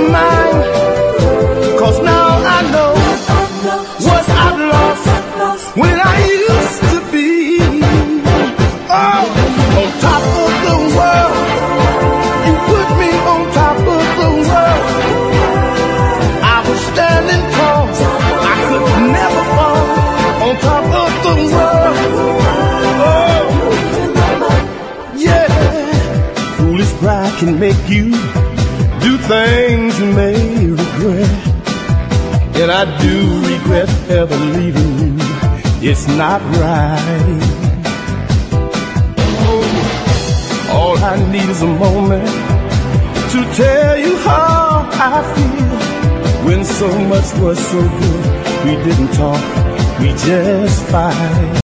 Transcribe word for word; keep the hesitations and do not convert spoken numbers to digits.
mine, 'cause now I know what I've lost when I used to be. Oh, on top of the world, you put me on top of the world. I was standing tall, I could never fall on top of the world. Oh, yeah. Foolish pride can make you do things you may regret, and I do regret ever leaving you. It's not right. Oh, all I need is a moment to tell you how I feel. When so much was so good, we didn't talk, we just fight.